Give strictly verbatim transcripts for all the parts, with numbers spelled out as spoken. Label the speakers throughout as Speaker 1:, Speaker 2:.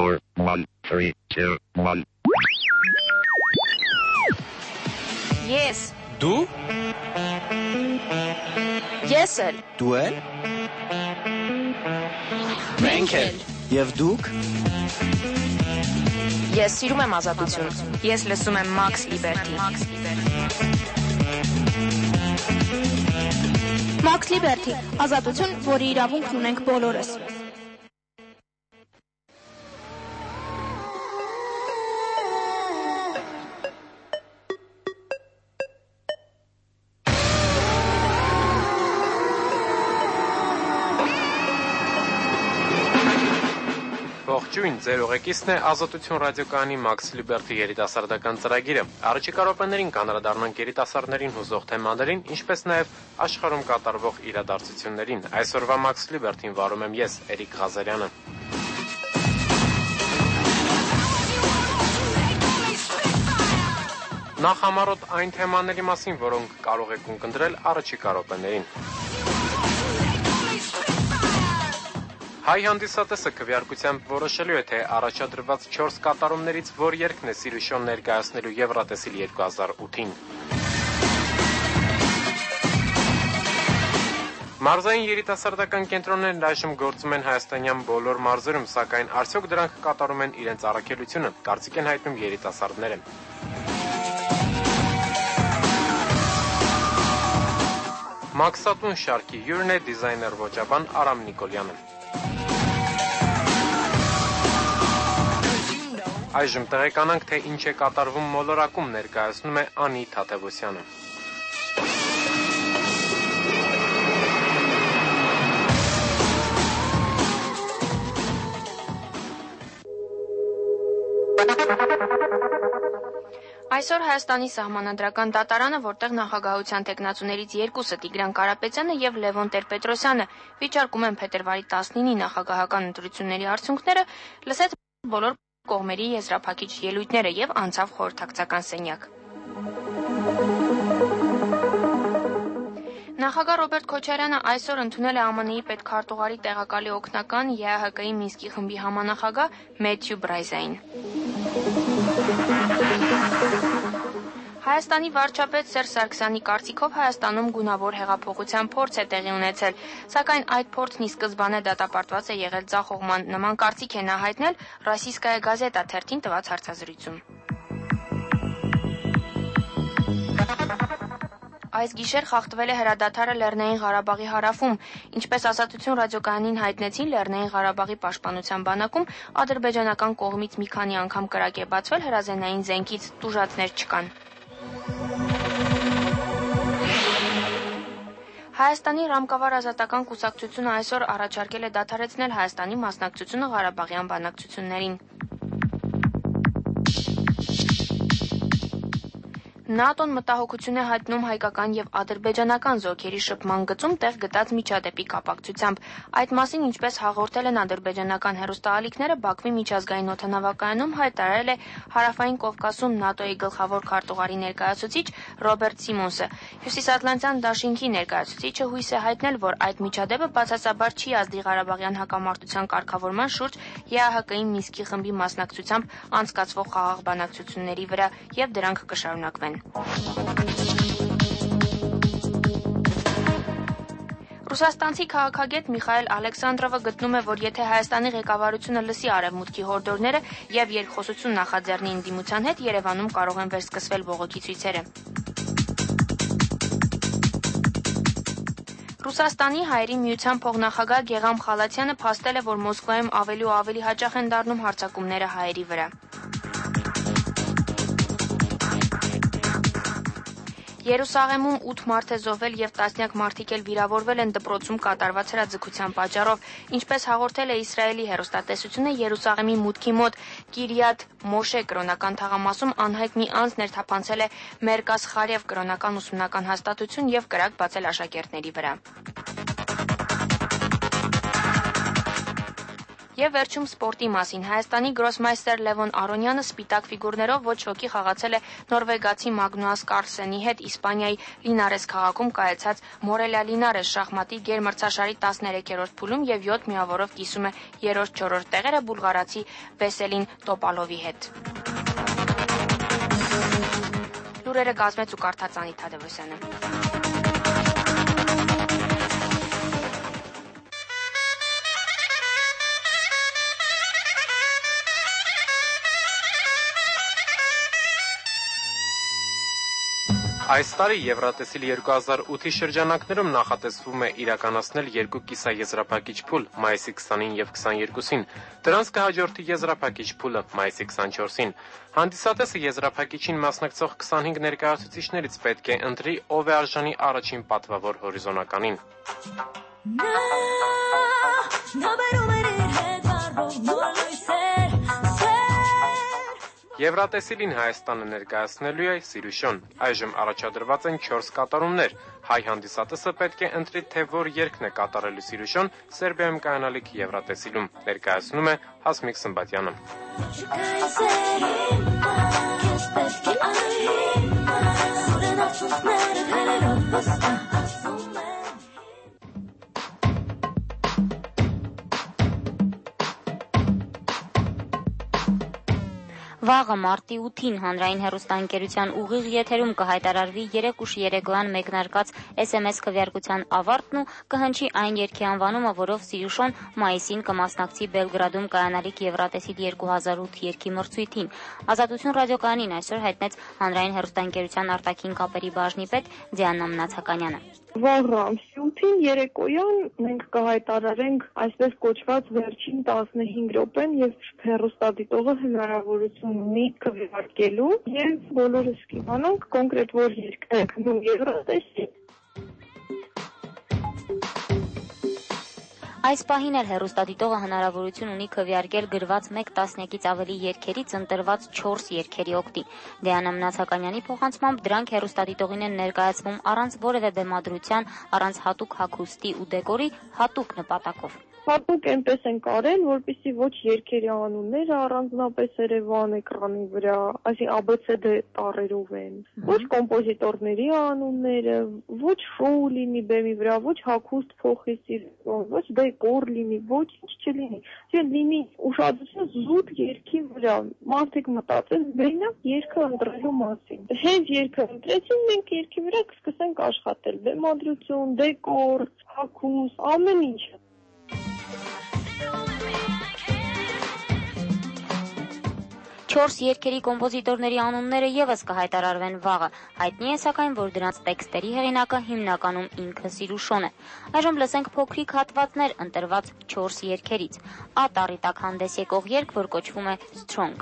Speaker 1: four, one, three, two, one.
Speaker 2: Yes.
Speaker 3: Դու
Speaker 2: Ես էլ։
Speaker 3: Դու էլ
Speaker 2: Մենք էլ։
Speaker 3: Եվ դուք
Speaker 2: Ես սիրում եմ ազատություն։ Ես լսում եմ Max Liberty։
Speaker 4: Max Liberty, ազատություն, որի իրավունքն ունենք բոլորս։
Speaker 5: Ողջույն, ձեր ուղեկիցն է Ազատություն ռադիոկայանի Max Liberty երիտասարդական ծրագիրը։ Առաջիկա րոպեներին կանդրադառնանք երիտասարդներին հուզող թեմաներին, ինչպես նաև աշխարհում կատարվող իրադարձություններին։ Այսօրվա Max Liberty-ին վարում եմ ես, Էրիկ Ղազարյանը։ Նախ համառոտ այն թեմաների մասին, որոնք կարող եք ունկնդրել առաջիկա րոպեներին։ Հայ հանդիսատեսը քվեարկությամբ որոշելու է, թե առաջադրված չորս կատարումներից որ երգն է Սիրուշոն ներկայացնելու Եվրատեսիլ երկու հազար ութին։ Մարզային երիտասարդական կենտրոններն այժմ գործում են հայաստանյան բոլոր մարզերում, սակայն արդյոք դրանք կատարում են իրենց առաքելությունը, կարծիք են հայտնում երիտասարդները։ Մաքսատուն շարքի հյուրն է դիզայներ ոճաբան Արամ Նիկոլյանը։ Այժմ տեղեկանանք, թե ինչ է կատարվում մոլորակում, ներկայացնում է Անի Թաթևոսյանը։
Speaker 2: Այսօր Հայաստանի սահմանադրական դատարանը, որտեղ նախագահության տեխնացուներից երկուսը Տիգրան Կարապետյանը եւ Լևոն Տեր-Պետրոսյանը վիճարկում են փետրվարի տասնինի նախագահական ընտրությունների արդյունքները, լսեց բոլոր կողմերի եզրափակիչ ելույթները եւ անցավ խորհրդակցական սենյակ։ Նախագահ Ռոբերտ Քոչարյանը այսօր ընդունել է ԱՄՆ-ի պետքարտուղարի տեղակալի օգնական Է Ա Հ Կ-ի Մինսկի խմբի համանախագահ Մեթյու Բրայզային։ Հայաստանի վարչապետ Սերժ Սարգսյանի կարծիքով Հայաստանում գունավոր հեղափոխության փորձ է տեղի ունեցել, սակայն այդ փորձն ի սկզբանե դատապարտված է եղել ձախողման, նման կարծիք է նա հայտնել Ռոսիյսկայա գազետա թերթին տված հարցազրույցում։ Այս գիշեր խախտվել է հրադադարը Լեռնային Ղարաբաղի հարավում, ինչպես Ազատություն ռադիոկայանին հայտնեցին Լեռնային Ղարաբաղի պաշտպանության բանակում, ադրբեջանական կողմից մի քանի անգամ կրակ է բացվել հրազենային զենքից, տուժածներ չկան։ Հայաստանի Ռամկավար ազատական կուսակցությունը այսօր առաջարկել է դադարեցնել Հայաստանի մասնակցությունը Ղարաբաղյան բանակցություններին։ ՆԱՏՕ-ն մտահոգություն է հայտնում հայկական եւ ադրբեջանական զորքերի շփման գծում տեղ գտած միջադեպի կապակցությամբ։ Այդ մասին, ինչպես հաղորդել են ադրբեջանական հեռուստաալիքները, Բաքվի միջազգային օդանավակայանում հայտարարել է Հարավային Կովկասում ՆԱՏՕ-ի գլխավոր քարտուղարի ներկայացուցիչ Ռոբերտ Սիմոնսը։ Հյուսիսատլանտյան դաշինքի ներկայացուցիչը հույս է հայտնել, որ այդ միջադեպը բացասաբար չի ազդի Ղարաբաղյան հակամարտության կարգավորման շուրջ Է Ա Հ Կ-ի Մինսկի խմբի մասնակցությամբ անցկացվող խաղաղ բանակցությունների վրա եւ դրանք կշարունակվեն։ Ռուսաստանցի քաղաքագետ Միխայել Ալեքսանդրովը գտնում է, որ եթե Հայաստանի ղեկավարությունը լսի արևմուտքի հորդորները եւ երկխոսություն նախաձեռնի ընդդիմության հետ, Երևանում կարող են վերսկսվել բողոքի ցույցերը։ Ռուսաստանի Հայերի միության փոխնախագահ Գեգամ Խալաթյանը փաստել է, որ Մոսկվայում ավելի ու ավելի հաճախ են դառնում հարձակումները հայերի վրա։ Երուսաղեմում ութ մարդ է զոհվել եւ տասնյակ մարդիկ էլ վիրավորվել են դպրոցում կատարված հրաձգության պատճառով, ինչպես հաղորդել է Իսրայելի հեռուստատեսությունը Երուսաղեմի մուտքի մոտ Կիրիաթ Մոշե կրոնական թաղամասում անհայտ մի անձ ներթափանցել է Մերկաս Խարև կրոնական ուսումնական հաստատություն եւ կրակ բացել աշակերտների վրա։ Եվ վերջում սպորտի մասին Հայաստանի գրոսմայստեր Լևոն Արոնյանը սպիտակ ֆիգուրներով ոչ ոքի խաղացել է նորվեգացի Մագնուաս Կարլսենի հետ Իսպանիայի Լինարես քաղաքում կայացած Մորելա Լինարես շախմատի գերմրցաշարի տասներեքերորդ փուլում եւ յոթ միավորով կիսում է երրորդ-չորրորդ տեղերը բուլղարացի Վեսելին Տոպալովի հետ։ Լուրերը կազմեց ու կարդաց Անիթա Դևոսյանը։
Speaker 5: Այս տարի Եվրատեսիլ երկու հազար ութի շրջանակներում նախատեսվում է իրականացնել երկու կիսաեզրափակիչ փուլ՝ մայիսի քսանին եւ քսաներկուսին։ Դրանց կհաջորդի եզրափակիչ փուլը մայիսի քսանչորսին։ Հանդիսատեսը եզրափակիչին մասնակցող քսանհինգ ներկայացուցիչներից պետք է ընտրի, ով է արժանի առաջին պատվավոր հորիզոնականին։ Եվրատեսիլին Հայաստանը ներկայացնելու է Սիրուշոն։ Այժմ առաջադրված են չորս կատարումներ։ Հայ հանդիսատեսը պետք է ընտրի, թե որ երգն է կատարելու Սիրուշոն Սերբիայում կայանալիք Եվրատեսիլում։ Ներկայացնում է Հասմիկ Սմբատյանը։
Speaker 3: Վաղը մարտի ութին հանրային հեռուստաընկերության ուղիղ եթերում կհայտարարվի երեք ուշ երեկոյան մեկնարկած էս էմ էս քվեարկության ավարտն ու կհնչի այն երգի անվանումը, որով Սիրուշոն մայիսին կմասնակցի Բելգրադում կայանալիք Եվրատեսիլ երկու հազար ութ երգի մրցույթին։ Ազատություն ռադիոկայանին այսօր հայտնեց հանրային հեռուստաընկերության արտաքին կապերի բաժնի պետ Դիանա Մնացականյանը։
Speaker 6: Վաղը ամսի ութին երեկոյան մենք կհայտարարենք այսպես կոչված վերջին տասնհինգ րոպեն եւ հեռուստադիտողը հնարավորություն ունի քվեարկելու եւ բոլորս կիմանանք կոնկրետ որ երգ է գնում Եվրատեսիլ։
Speaker 3: Այս պահին էլ հեռուստադիտողը հնարավորություն ունի քվեարկել գրված մեկ տասնյակից ավելի երգերից ընտրված չորս երգերի օգտին։ Դիանա Մնացականյանի փոխանցմամբ դրանք հեռուստադիտողին են ներկայացվում առանց որևէ բեմադրության, առանց հատուկ հագուստի ու դեկորի, հատուկ նպատակով։
Speaker 6: Հատուկ այնպես են կարել, որպեսզի ոչ երգերի անունները առանձնապես երևան էկրանի վրա, այսի A B C D տառերով են, ոչ կոմպոզիտորների անունները, ոչ շոու լինի բեմի վրա, ոչ հագուստ փոխի սիրուն, ոչ դեկոր լինի, ոչինչ չլինի։ Չէ՞ լինի ուշադրություն զուտ երգի վրա։ Մարդիկ մտածեն մենակ երգը ընտրելու մասին։ Հենց երգը ընտրեցին, մենք երգի վրա կսկսենք աշխատել։ Բեմադրություն, դեկոր, հագուստ, ամեն ինչ։
Speaker 3: Չորս երգերի կոմպոզիտորների անունները ևս կհայտարարվեն վաղը։ Հայտնի է սակայն, որ դրանց տեքստերի հեղինակը հիմնականում ինքը Սիրուշոն է։ Այժմ լսենք փոքրիկ հատվածներ ընտրված չորս երգերից։ Ա տառի տակ հանդես եկող երգ, որ կոչվում է Strong։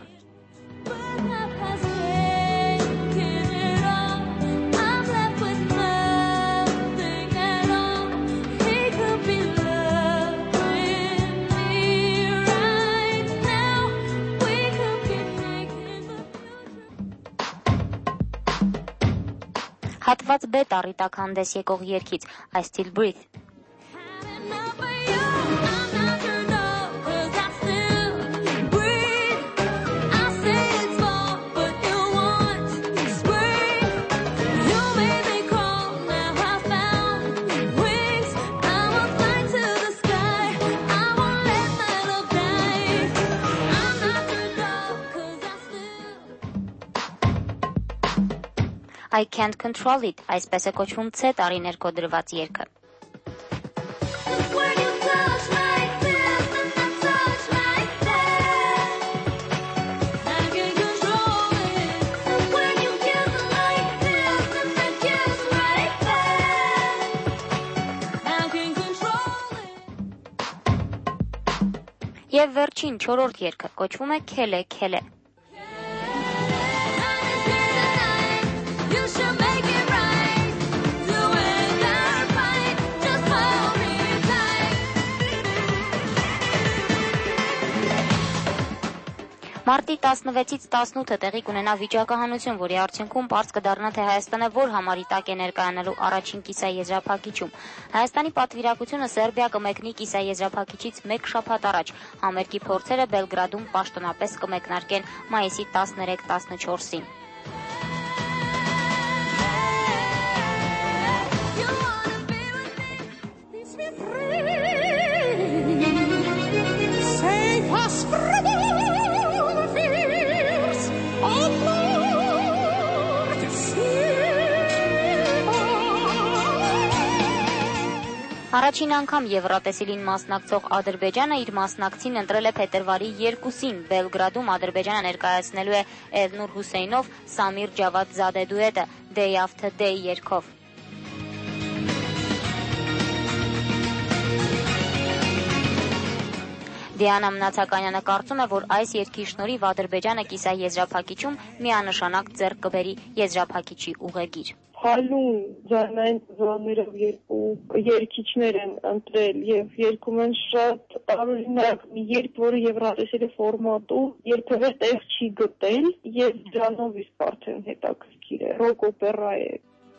Speaker 3: Հատված B տառի տակ հանդես եկող երգից I Still Breathe։ I Can't Control It, այսպես է կոչվում C տառի ներքո դրված երգը։ Եվ վերջին չորրորդ երգը կոչվում է Քելե Քելե։ Մարտի տասնվեցից տասնութը տեղի կունենա վիճակահանություն, որի արդյունքում պարզ կդառնա, թե Հայաստանը որ համարի տակ է ներկայանալու առաջին կիսաեզրափակիչում։ Հայաստանի պատվիրակությունը Սերբիա կմեկնի կիսաեզրափակիչից մեկ շաբաթ առաջ։ Համերգի փորձերը Բելգրադում պաշտոնապես կմեկնարկեն մայիսի տասներեք տասնչորսին։ Առաջին անգամ Եվրատեսիլին մասնակցող Ադրբեջանը իր մասնակցին ընտրել է փետրվարի երկուսին։ Բելգրադում Ադրբեջանը ներկայացնելու է Էլնուր Հուսեյնով Սամիր Ջավադզադե դուետը Day After Day երգով։ Դիանա Մնացականյանը կարծում է, որ այս երգի շնորհիվ Ադրբեջանը կիսաեզրափակիչում միանշանակ ձեռք կբերի եզրափակիչի ուղեգիր։
Speaker 6: Հալուն ձայնային ձայներով երկու երգիչներ են ընտրել եւ երգում են շատ տարօրինակ մի երգ, որը Եվրատեսիլի ֆորմատում երբևէ տեղ չի գտել եւ դրանով իսկ արդեն հետաքրքիր է, ռոք օպերա է։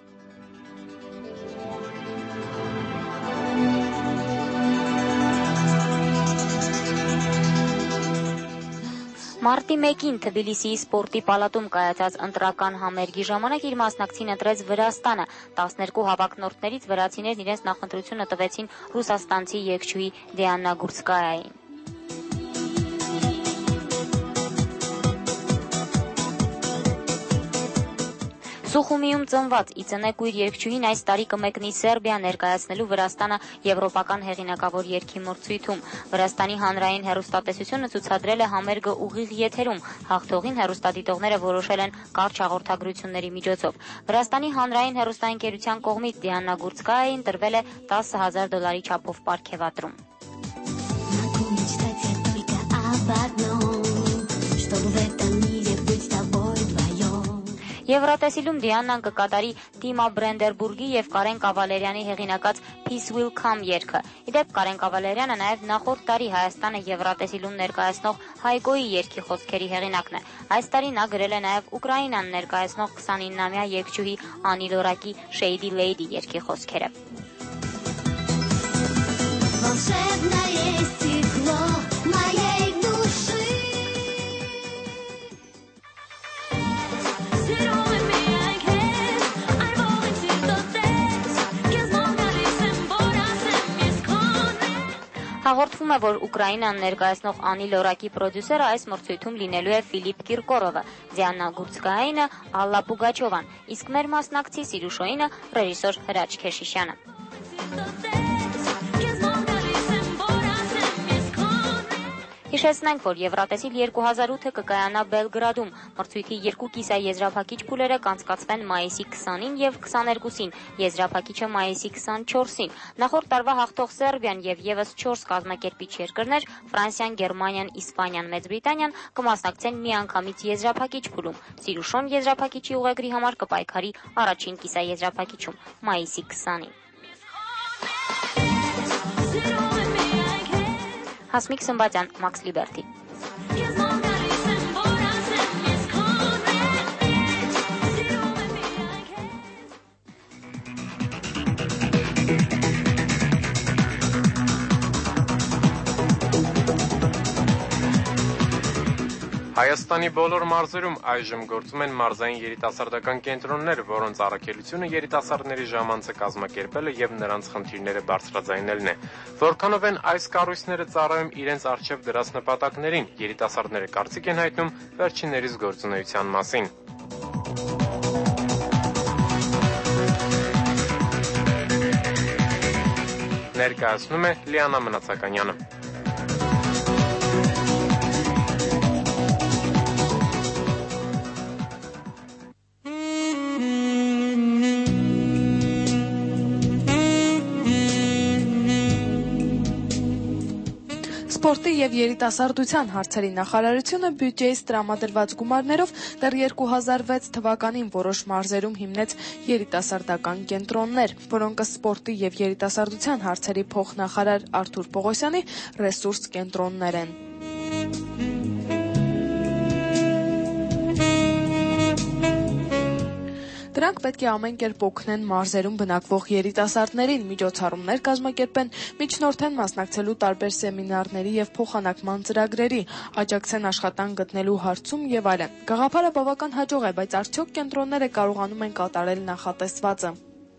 Speaker 3: Մարտի մեկին Թբիլիսիի սպորտի պալատում կայացած ընտրական համերգի ժամանակ իր մասնակցին ընտրեց Վրաստանը։ տասներկու հավակնորդներից վրացիներն իրենց նախընտրությունը տվեցին ռուսաստանցի երգչուհի Դիանա Գուրսկայային։ Սուխումիում ծնված Իծնեկույր երգչուհին այս տարի կմեկնի Սերբիա ներկայացնելու Վրաստանը եվրոպական հեղինակավոր երգի մրցույթում։ Վրաստանի հանրային հեռուստատեսությունը ցուցադրել է համերգը ուղիղ եթերում։ Հաղթողին հեռուստադիտողները որոշել են կարճ հաղորդագրությունների միջոցով։ Վրաստանի հանրային հեռուստաընկերության կողմից Դիանա Գուրսկայային տրվել է տասը հազար դոլարի չափով պարգևատրում։ Եվրատեսիլում Դիանան կկատարի Տիմա Բրենդերբուրգի և Կարեն Կավալերյանի հեղինակած Peace Will Come երգը։ Իդեպ Կարեն Կավալերյանը նաև նախորդ տարի Հայաստանը Եվրատեսիլում ներկայացնող Հայգոյի երգի խոսքերի հեղինակն է։ Այս տարի նա գրել է նաև Ուկրաինան ներկայացնող քսանինամյա երգչուհի Անի Լորակի Shady Lady երգի խոսքերը։ Հաղորդվում է, որ Ուկրաինան ներկայացնող Անի Լորակի պրոդյուսերը այս մրցույթում լինելու է Ֆիլիպ Կիրկորովը, Դիանա Գուրսկայինը, Ալլա Պուգաչովան, իսկ մեր մասնակցի Սիրուշոյինը ռեժիսոր Հրաչ Քեշիշյանը։ Հիշեցնենք, որ Եվրատեսիլ երկու հազար ութը կկայանա Բելգրադում։ Մրցույթի երկու կիսաեզրափակիչ փուլերը կանցկացվեն մայիսի քսանին եւ քսաներկուսին, եզրափակիչը մայիսի քսանչորսին։ Նախորդ տարվա հաղթող Սերբիան եւ եւս չորս կազմակերպիչ երկրներ՝ Ֆրանսիան, Գերմանիան, Իսպանիան, Մեծ Բրիտանիան կմասնակցեն միանգամից եզրափակիչ փուլում։ Սիրուշոն եզրափակիչի ուղեգրի համար կպայքարի առաջին կիսաեզրափակիչում մայիսի քսանին։ Հասմիկ Սմբատյան, Մաքս Լիբերտի։
Speaker 5: Հայաստանի բոլոր մարզերում այժմ գործում են մարզային երիտասարդական կենտրոններ, որոնց առաքելությունը երիտասարդների ժամանցը կազմակերպելը եւ նրանց խնդիրները բարձրաձայնելն է։ Որքանով են այս կառույցները ծառայում իրենց առջև դրած նպատակներին, երիտասարդները կարծիք են հայտնում վերջիններիս գործունեության մասին։ Ներկայացնում է Լիանա Մնացականյանը։
Speaker 7: Սպորտի և երիտասարդության հարցերի նախարարությունը բյուջեից տրամադրված գումարներով դեռ երկու հազար վեց թվականին որոշ մարզերում հիմնեց երիտասարդական կենտրոններ, որոնք սպորտի և երիտասարդության հարցերի փոխնախարար Արթուր Պողոսյանի ռեսուրս կենտրոններ են։ Դրանք պետք է ամեն կերպ օգնեն մարզերում բնակվող երիտասարդներին, միջոցառումներ կազմակերպեն, միջնորդեն մասնակցելու տարբեր սեմինարների եւ փոխանակման ծրագրերի, աջակցեն աշխատանք գտնելու հարցում եւ այլն։ Գաղափարը բավական հաջող է, բայց արդյոք կենտրոնները կարողանում են կատարել նախատեսվածը։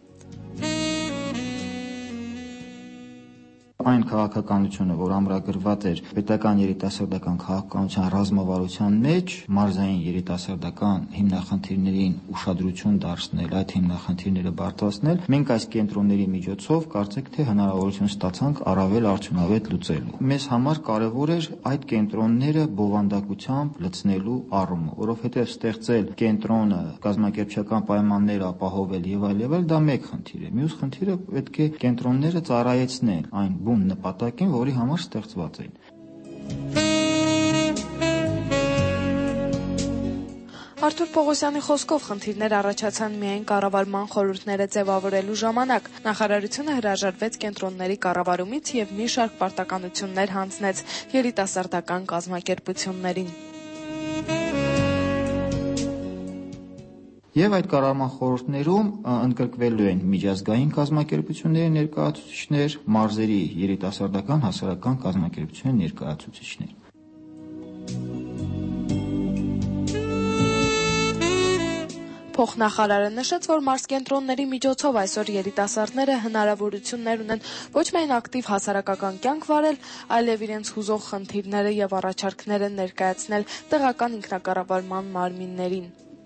Speaker 8: Այն քաղաքականությունը, որ ամրագրված էր պետական երիտասարդական քաղաքականության ռազմավարության մեջ, մարզային երիտասարդական հիմնախնդիրներին ուշադրություն դարձնել, այդ հիմնախնդիրները բարդացնել, մենք այս կենտրոնների միջոցով կարծեք թե հնարավորություն ստացանք առավել արդյունավետ լուծելու։ Մեզ համար կարևոր էր այդ կենտրոնները բովանդակությամբ լցնելու առումով, որովհետև ստեղծել կենտրոնը, կազմակերպչական պայմաններ ապահովել եւ այլ եւ այլ, դա մեկ խնդիր է։ Մյուս խնդիրը պետք է կենտրոնները ծառայեցնեն այն բուն նպատակին, որի համար ստեղծված են։
Speaker 7: Արթուր Պողոսյանի խոսքով խնդիրներ առաջացան միայն կառավարման խորհուրդները ձևավորելու ժամանակ։ Նախարարությունը հրաժարվեց կենտրոնների կառավարումից եւ մի շարք պարտականություններ հանձնեց երիտասարդական կազմակերպություններին։
Speaker 8: Եվ այդ կառավարման խորհուրդներում ընդգրկվելու են միջազգային կազմակերպությունների ներկայացուցիչներ, մարզերի երիտասարդական հասարակական կազմակերպությունների ներկայացուցիչներ։
Speaker 7: Փոխնախարարը նշեց, որ մարզկենտրոնների միջոցով այսօր երիտասարդները հնարավորություններ ունեն ոչ միայն ակտիվ հասարակական կյանք վարել, այլև իրենց հուզող խնդիրները եւ առաջարկները ներկայացնել տեղական ինքնակառավարման մարմիններին։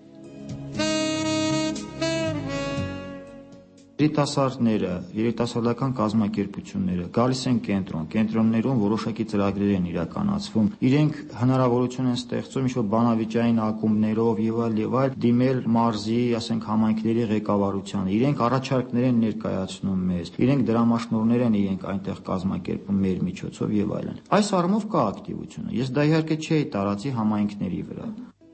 Speaker 8: Երիտասարդները, երիտասարդական կազմակերպությունները գալիս են կենտրոն, կենտրոններում որոշակի ծրագրեր են իրականացվում, իրենք հնարավորություն են ստեղծում ինչ-որ բանավիճային ակումբներով եւ այլ եւ այլ դիմել մարզի, ասենք համայնքների ղեկավարությանը, իրենք առաջարկներ են ներկայացնում մեզ, իրենք դրամաշնորհներ են իրենք այնտեղ կազմակերպում մեր միջոցով եւ այլն։ Այս առումով կա ակտիվությունը։ Ես դա իհարկե չէի տարածի համայնքների վրա։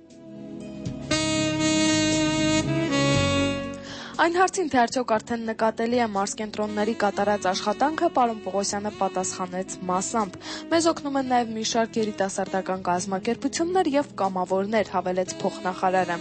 Speaker 7: Այն հարցին, թե արդյոք արդեն նկատելի է մարզկենտրոնների կատարած աշխատանքը, պարոն Պողոսյանը պատասխանեց մասամբ։ Մեզ օգնում են նաև մի շարք երիտասարդական կազմակերպություններ եւ կամավորներ, հավելեց փոխնախարարը։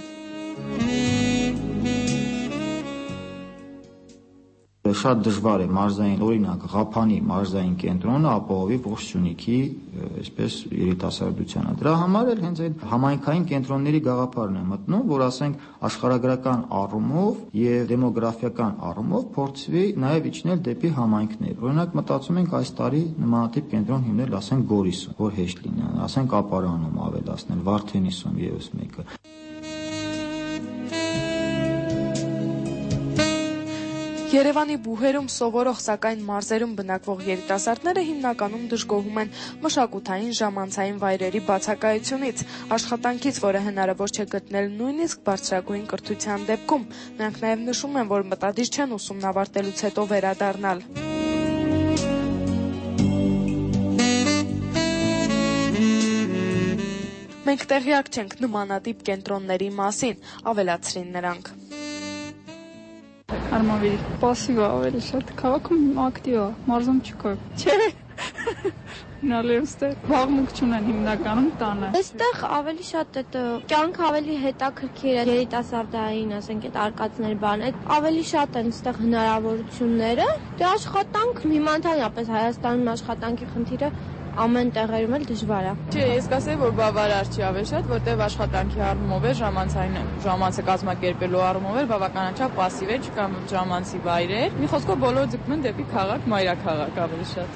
Speaker 8: Շատ դժվար է մարզային, օրինակ, Ղափանի մարզային կենտրոնը ապահովի ողջ Սյունիքի, այսպես երիտասարդությանը։ Դրա համար էլ հենց այդ համայնքային կենտրոնների գաղափարն է մտնում, որ ասենք աշխարհագրական առումով եւ դեմոգրաֆիական առումով փորձվի նաեւ իջնել դեպի համայնքներ։ Օրինակ մտածում ենք այս տարի նմանատիպ կենտրոն հիմնել, ասենք Գորիսում, որ հեշտ լինի, ասենք Ապարանում ավելացնել, Վարդենիսում եւս մեկը։
Speaker 7: Երևանի բուհերում սովորող, սակայն մարզերում բնակվող երիտասարդները հիմնականում դժգոհում են մշակութային ժամանցային վայրերի բացակայությունից, աշխատանքից, որը հնարավոր չէ գտնել նույնիսկ բարձրագույն կրթության դեպքում։ Նրանք նաև նշում են, որ մտադիր չեն ուսումն ավարտելուց հետո վերադառնալ։ Մենք տեղյակ չենք նմանատիպ կենտրոնների մասին, ավելացրին նրանք։
Speaker 9: Արմավիր, պասիվա ավելի շատ, քաղաքում ակտիվա, մարզում չկա, չէ, նալեստեր, վաղմուկ չունեն հիմնականում տանը։
Speaker 10: Այստեղ ավելի շատ այդ կյանք ավելի հետաքրքիր է, երիտասարդային, ասենք այդ արկածներ բան, այդ ավելի շատ են այստեղ հնարավորությունները, դե աշխատանք հիմա ընդհանրապես Հայաստանում աշխատանքի խնդիրը ամեն տեղերում էլ դժվար է։
Speaker 9: Չէ, ես կասեի, որ բավարար չի ավելի շատ, որտեղ աշխատանքի առումով է, ժամանցային ժամանցը կազմակերպելու առումով է, բավականաչափ պասիվ է, չկա ժամանցի վայրեր։ Մի խոսքով բոլորը ձգտում են դեպի քաղաք, մայրաքաղաք ավելի շատ։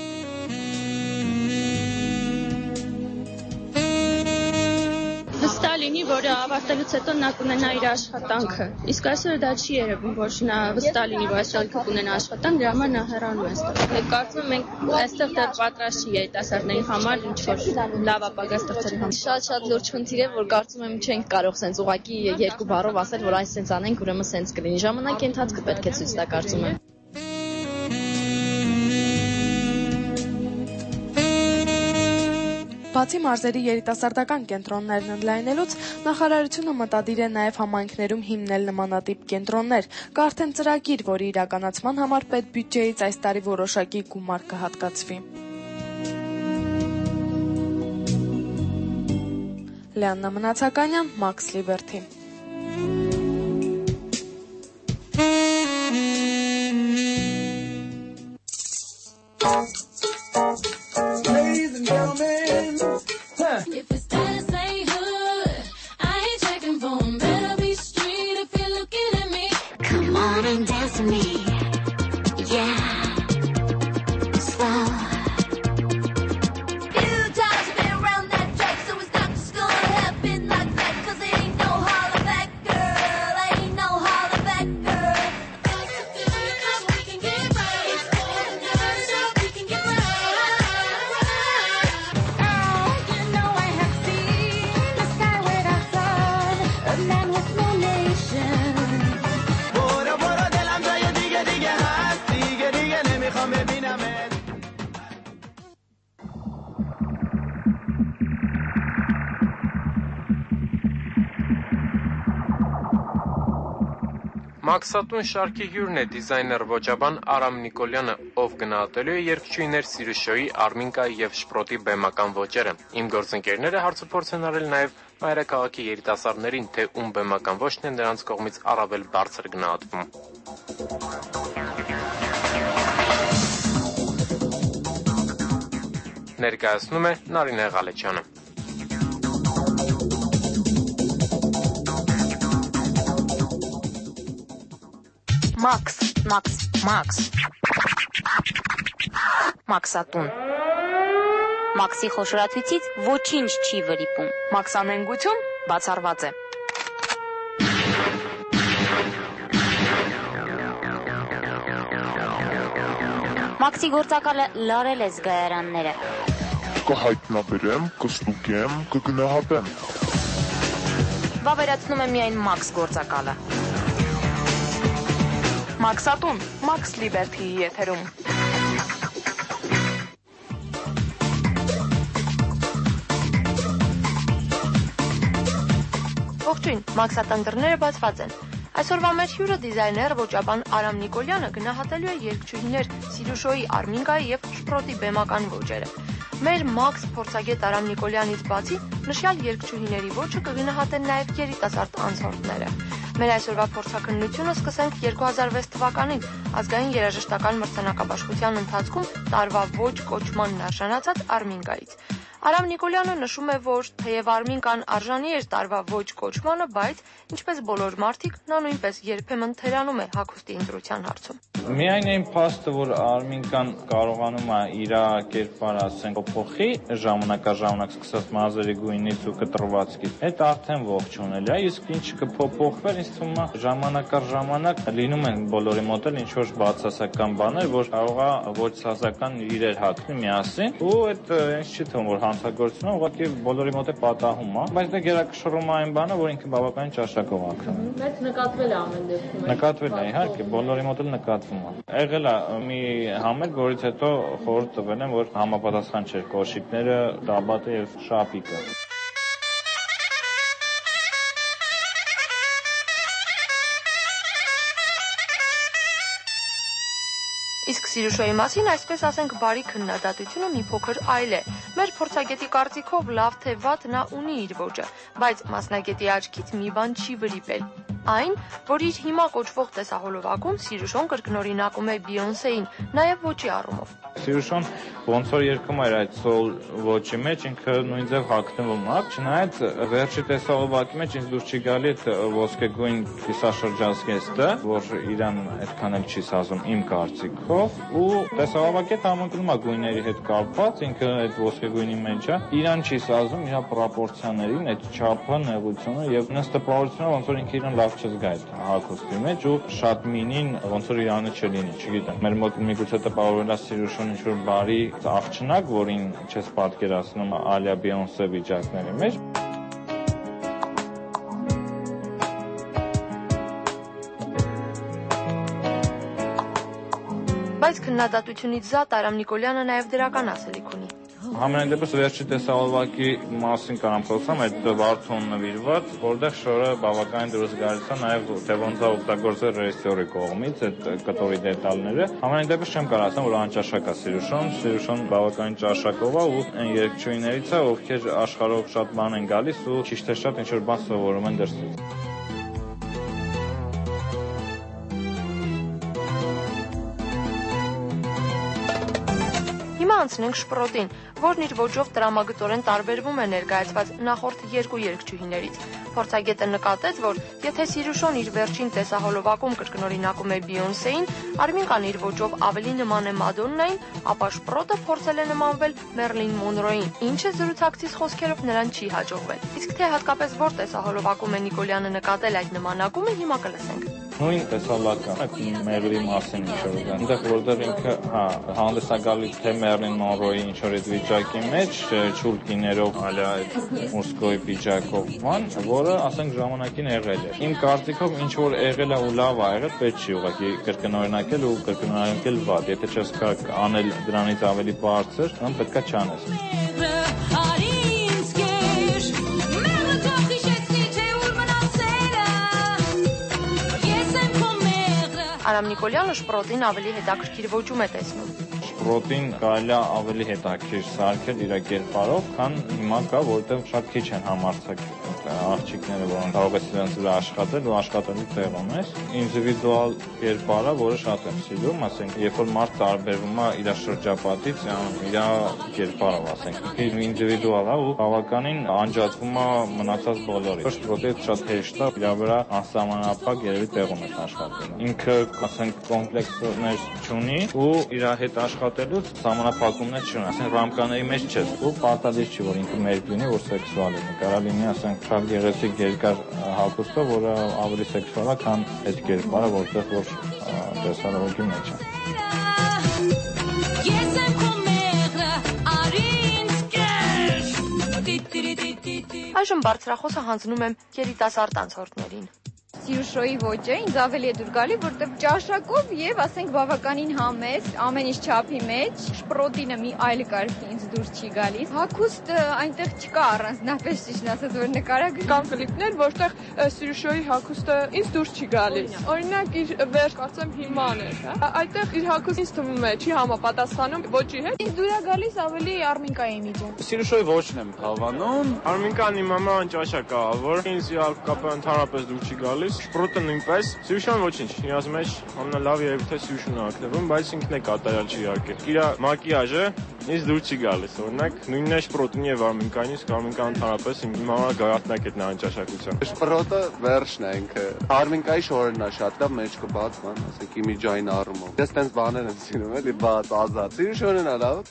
Speaker 11: Վստահ լինի, որ ավարտելուց հետո նա կունենա իր աշխատանքը։ Իսկ այսօր դա չի երևում, որ նա վստահ լինի, որ այսօր կունենա աշխատանք, դրա համար նա հեռանում է այստեղ։ Կարծում եմ, այստեղ դեռ պատրաստ չի երիտասարդների համար ինչ-որ լավ ապագա ստեղծելու համար։
Speaker 12: Շատ-շատ լուրջ խնդիր է, որ կարծում եմ չենք կարող սենց ուղղակի երկու բառով ասել, որ այս սենց անենք, ուրեմն սենց կլինի։ Ժամանակի ընթացքը պետք է ցույց տա, կարծում եմ։
Speaker 7: Բացի մարզերի երիտասարդական կենտրոններն ընդլայնելուց, նախարարությունը մտադիր է նաև համայնքներում հիմնել նմանատիպ կենտրոններ։ Կա արդեն ծրագիր, որի իրականացման համար պետբյուջեից այս տարի որոշակի գումար կհատկացվի։ Լիաննա Մնացականյան, Մաքս Լիբերթի։
Speaker 5: Մաքսատուն շարքի հյուրն է դիզայներ ոճաբան Արամ Նիկոլյանը, ով գնահատելու է երգչուհիներ Սիրուշոյի, Արմինկայի եւ Շպրոտի բեմական ոճերը։ Իմ գործընկերները հարցուփորձ են արել նաեւ մայրաքաղաքի երիտասարդներին, թե ում բեմական ոճն է նրանց կողմից առավել բարձր գնահատվում։ Ներկայացնում է Նարինե Ղալեչյանը։
Speaker 2: Մաքս, Մաքս, Մաքս։ Մաքսատուն։
Speaker 3: Մաքսի խոշորացույցից ոչինչ չի վրիպում։
Speaker 2: Մաքսանենգություն բացառված է։
Speaker 3: Մաքսի գործակալը լարել է զգայարանները։
Speaker 13: Կհայտնաբերեմ, կստուգեմ, կգնահատեմ։
Speaker 2: Վավերացնում է միայն Մաքս գործակալը։ Մաքսատուն, Մաքս Լիբերթիի եթերում։ Ողջույն, Մաքսատան դռները բացված են։ Այսօրվա մեր հյուրը դիզայներ ոճաբան Արամ Նիկոլյանը գնահատելու է երգչուհիներ Սիրուշոյի, Արմինկայի եւ Շպրոտի բեմական ոճերը։ Մեր Մաքս փորձագետ Արամ Նիկոլյանից բացի նշյալ երգչուհիների ոճը կգնահատեն նաեւ երիտասարդ անցորդները։ Մեր այսօրվա փորձաքննությունը սկսենք երկու հազար վեց թվականին ազգային երաժշտական մրցանակաբաշխության ընթացքում տարվա ոճ կոչմանն արժանացած Արմինկայից։ Արամ Նիկոլյանը նշում է, որ թեև Արմինկան արժանի էր տարվա ոճ կոչմանը, բայց ինչպես բոլոր մարդիկ, նա նույնպես երբեմն թերանում է հագուստի ընտրության հարցում։
Speaker 14: Միայն այն փաստը, որ Արմինկան կարողանում է իր կերպարը, ասենք, փոխի ժամանակաժամանակ սկսած մազերի գույնից ու կտրվածքից, այդ արդեն ողջունել է, իսկ ինչ կփոփոխվեր, ինձ թվում է ժամանակաժամանակ լինում են բոլորի մոտ էլ ինչ որ բացասական բաներ, որ կարող է ոչ սազական իրեր հագնի միասին, ու այդ ինձ չի թվում, որ հանցագործությունը ուղղակի բոլորի մոտ է պատահում է, բայց դա գերակշռում է այն բանը, որ ինքը բավականին ճաշակով է քնում։
Speaker 9: Բայց նկատվել է ամեն դեպքում։
Speaker 14: Նկատվել է, իհարկե, բոլորի մոտ էլ նկատվում է։ Եղել է մի համեր, որից հետո խորհուրդ տվել են, որ համապատասխան չէր կոշիկները, տաբատը եւ շապիկը։
Speaker 2: Իսկ Սիրուշոյի մասին, այսպես ասենք, բարի քննադատությունը մի փոքր այլ է։ Մեր փորձագետի կարծիքով լավ թե վատ նա ունի իր ոճը, բայց մասնագետի աչքից մի բան չի վրիպել։ Այն, որ իր հիմա կոչվող տեսահոլովակում Սիրուշոն կրկնօրինակում է Բիյոնսեին, նաև ոճի առումով։
Speaker 14: Սիրուշոն ոնց որ երգում էր այդ սոլ ոճի մեջ, ինքը նույն ձև հագնվում է, չնայած վերջի տեսահոլովակի մեջ ինձ դուր չի գալի այդ ոսկեգույն կիսաշրջազգեստը, որ իրան այդքան էլ չի սազում իմ կարծիքով, ու տեսահոլովակի հետ համընկնում է գույների հետ կապված, ինքը այդ ոսկեգույնի մեջ է, իրան չի սազում իր պրոպորցիաներին, այդ չափը, նեղությունը եւ նույնիսկ տպավորությունը, ոնց որ ինքը իրան լավ չզգա այդ հագուստի մեջ ու շատ մինին ոնց որ իրանը չլինի, չգիտեմ։ Մեր մոտ միգուցե տպավորվել է Սիրուշոն ինչ-որ բարի աղջնակ, որին չես պատկերացնում Ալիա Բիյոնսե վիճակների մեջ։
Speaker 2: Բայց քննադատությունից զատ Արամ Նիկոլյանը նաև դրական ասելիք ունի։
Speaker 14: Համենայն դեպս վերջի տեսահոլովակի մասին կարամ խոսամ, այդ վարձուն նվիրված, որտեղ շորը բավականին դուրս գալիս է նաև թե ոնց է օգտագործել ռեժիսորի կողմից այդ կտորի դետալները։ Համենայն դեպս չեմ կարող ասեմ, որ անճաշակ է Սիրուշոն, Սիրուշոն բավականին ճաշակով է ու այն երգչուհիներից է, ովքեր աշխարհով շատ բան են գալիս ու ճիշտ թե շատ ինչ-որ բան սովորում են դրսից։
Speaker 2: Հիմա անցնենք Շպրոտին, որն իր ոճով տրամագծորեն տարբերվում է ներկայացված նախորդ երկու երգչուհիներից։ Փորձագետը նկատեց, որ եթե Սիրուշոն իր վերջին տեսահոլովակում կրկնօրինակում է Բիյոնսեին, Արմինկան իր ոճով ավելի նման է Մադոննային, ապա Շպրոտը փորձել է նմանվել Մերլին Մոնրոյին, ինչը զրուցակցից խոսքերով նրան չի հաջողվել։ Իսկ թե հատկապես որ տեսահոլովակում է Նիկոլյանը նկատել այդ նմանակումը, հիմա կլսենք։
Speaker 14: Նույն տեսալական այդ Մերլի մասին ինչ-որ կա։ Այնտեղ որտեղ ինքը, հա, հանդես է գալիս թե Մերլին Մոնրոյի ինչ-որ այդ վիճակի մեջ, չուլկիներով, այլ այդ մուսկոյի վիճակով ման, որը, ասենք, ժամանակին եղել է։ Իմ կարծիքով ինչ-որ եղել է ու լավ է եղել, պետք չի ուղղակի կրկնօրինակել ու կրկնօրինակել վատ։ Եթե չես կարող անել դրանից ավելի բարձր, ան պետքա չանես։
Speaker 15: Come
Speaker 2: Արամ Նիկոլյանը շպրոտին ավելի հետաքրքիր ոճում է տեսնում։
Speaker 14: Շպրոտին կարելի է ավելի հետաքրքիր սարքել իր կերպարով, քան հիմա կա, որտեղ շատ քիչ են համարձակ աղջիկները, որոնք կարող ես իրենց վրա աշխատել ու աշխատելու տեղ ունես։ Ինդիվիդուալ կերպարը, որը շատ եմ սիրում, ասենք, երբ որ մարդ տարբերվում է իր շրջապատից, իր կերպարով, ասենք, ինդիվիդուալ է ու բավականին անջատվում է մնացած բոլորից։ Շպրոտը շատ հեշտ է, իր վրա անսահմանափակ երևի տեղ ունես աշխատելու։ Ինքը, ասենք, կոմպլեքսներ չունի ու իր հետ աշխատելուց սահմանափակումներ չունի, ասենք, ռամկաների մեջ չես ու պարտադիր չի, որ ինքը մերկ լինի, որ սեքսուալ լինի, կարող լինի, ասենք, շատ գեղեցիկ երկար հագուստը, որը ավելի սեքսուալ է, քան այդ կերպարը, որտեղ որ տեսարողի մեջ է։
Speaker 2: Այժմ բարձրախոսը հանձնում եմ երիտասարդ անցորդներին։
Speaker 15: Սիրուշոյի ոճը ինձ ավելի է դուր գալի, որտեղ ճաշակով եւ ասենք բավականին համեստ, ամեն ինչ չափի մեջ, շպրոտինը մի այլ կարգի ինձ դուր չի գալիս։ Հագուստը այնտեղ չկա առանձնապես ճիշտ ասած, որ նկարագրի
Speaker 9: կամ կլիպներ, որտեղ Սիրուշոյի հագուստը ինձ դուր չի գալիս։ Օրինակ իր վեր կարծեմ հիման է, հա։ Այդտեղ իր հագուստը ինձ թվում է չի համապատասխանում ոճի հետ։
Speaker 4: Ինձ դուր է գալիս ավելի Արմինկայի իմիջը։
Speaker 16: Սիրուշոյի ոճն եմ հավանում։
Speaker 5: Արմինկան իմ մաման ճաշակա, որ ինձ կապը ընդհանրապես դուր չի գալիս։ Շպրոտը նույնպես, Սիրուշան ոչինչ, իրաց մեջ ամենալավ երևի թե Սիրուշունը ակնվում, բայց ինքն է կատարյալ չի իհարկե։ Իր մակիաժը ինձ դուր չի գալիս, օրինակ նույնն է շպրոտին եւ Արմինկային, իսկ Արմինկան ընդհանրապես իմ համար գաղտնակ է նահանջաշակության։
Speaker 16: Շպրոտը վերջն է ինքը։ Արմինկայի շորերն է շատ լավ, մեջ կբաց, ման, ասենք իմիջային առումով։ Ես տենց բաներ եմ սիրում, էլի բաց, ազատ։ Սիրուշոնն է լավ։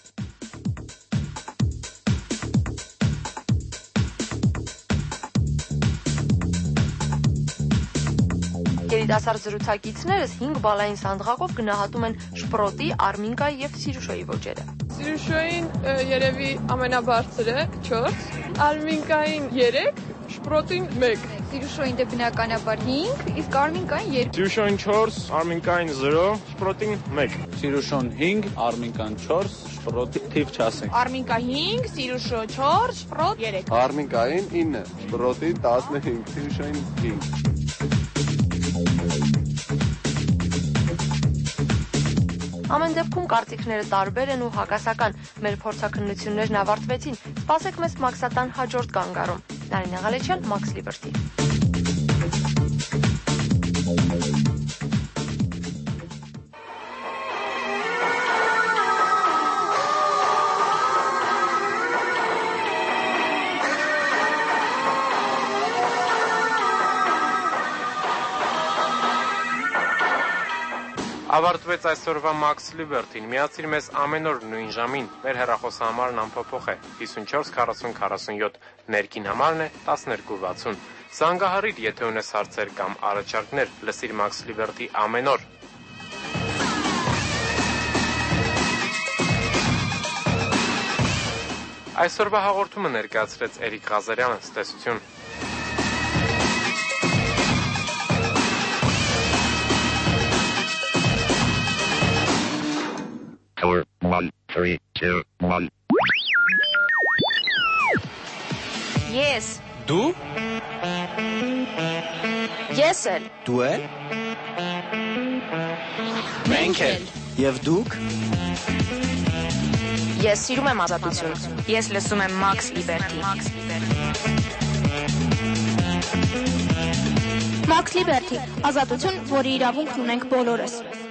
Speaker 2: Երիտասարդ զրուցակիցներս հինգ բալային սանդղակով գնահատում են շպրոտի, Արմինկայի եւ Սիրուշոյի ոճերը։
Speaker 9: Սիրուշոյին երևի ամենաբարձրը չորս, Արմինկային երեք, շպրոտին մեկ։
Speaker 15: Սիրուշոյին դե բնականաբար հինգ, իսկ Արմինկային երկու։
Speaker 5: Սիրուշոյին չորս, Արմինկային զրո, շպրոտին մեկ։
Speaker 16: Սիրուշոն հինգ, Արմինկան չորս, շպրոտի թիվ չասենք։
Speaker 4: Արմինկա հինգ, Սիրուշո չորս, շպրոտ երեք։
Speaker 16: Արմինկային ինը, շպրոտի տասնհինգ, Սիրուշոյին հինգ։
Speaker 2: Ամեն դեպքում կարծիքները տարբեր են ու հակասական։ Մեր փորձաքննություններն ավարտվեցին։ Սպասեք մեզ մաքսատան հաջորդ կանգառում։ Նարինե Ղալեչյան, Max Liberty։
Speaker 5: Ավարտվեց այսօրվա Max Liberty-ն։ Միացիր մեզ ամեն օր նույն ժամին։ Մեր հեռախոսահամարն անփոփոխ է հիսունչորս քառասուն քառասունյոթ, ներքին համարն է տասներկու վաթսուն։ Զանգահարիր, եթե ունես հարցեր կամ առաջարկներ, լսիր Max Liberty ամեն օր։ Այսօրվա հաղորդումը ներկայացրեց Էրիկ Ղազարյանը, ցտեսություն։
Speaker 1: Four, one, three, two, one.
Speaker 4: Yes.
Speaker 16: Դու?
Speaker 4: Ես էլ։
Speaker 16: Դու էլ։ Մենք էլ։ Եվ դուք։
Speaker 4: Ես սիրում եմ ազատություն։ Ես լսում եմ Max Liberty։ Max Liberty, ազատություն, որի իրավունքն ունենք բոլորս։